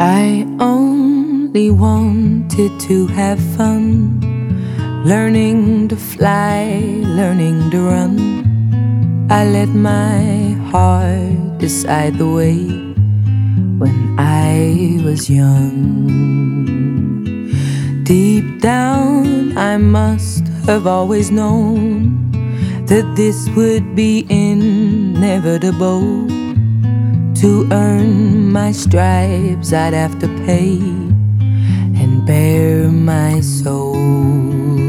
I only wanted to have fun, learning to fly, learning to run. I let my heart decide the way when I was young. Deep down I must have always known that this would be inevitable. To earn my stripes I'd have to pay and bare my soul.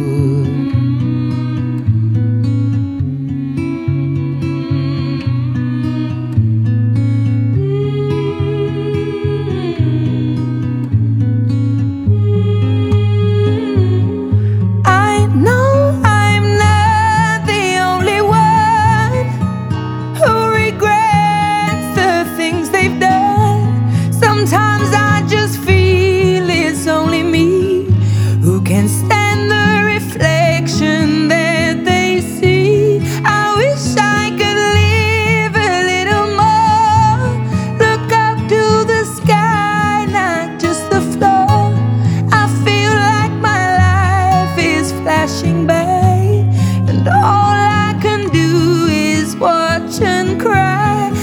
Sometimes I just feel it's only me who can stand the reflection that they see. I wish I could live a little more, look up to the sky, not just the floor. I feel like my life is flashing by, and all I can do is watch and cry.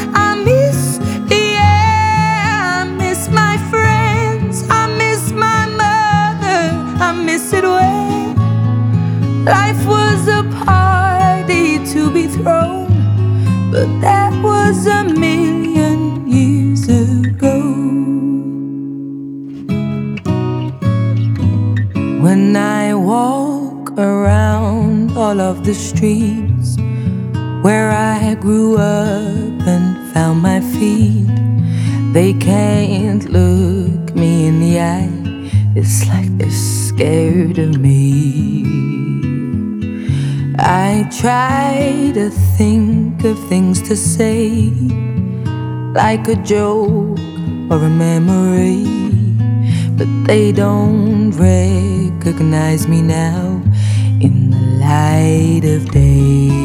Life was a party to be thrown, but that was a million years ago. When I walk around all of the streets where I grew up and found my feet, they can't look me in the eye. It's like they're scared of me. I try to think of things to say, like a joke or a memory, but they don't recognize me now in the light of day.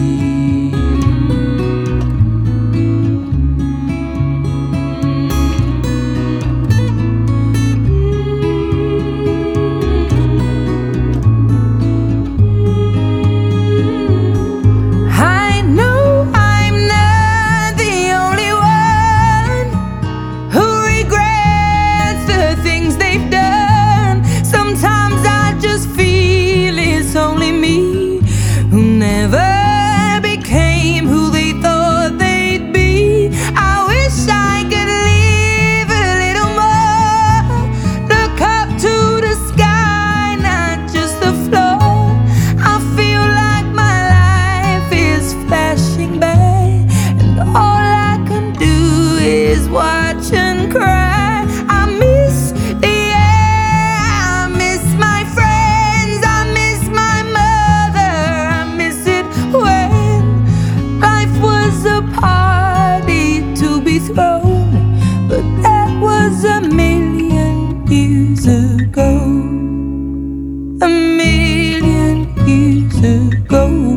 Watch and cry. I miss the air, I miss my friends, I miss my mother, I miss it when life was a party to be thrown, but that was a million years ago. A million years ago.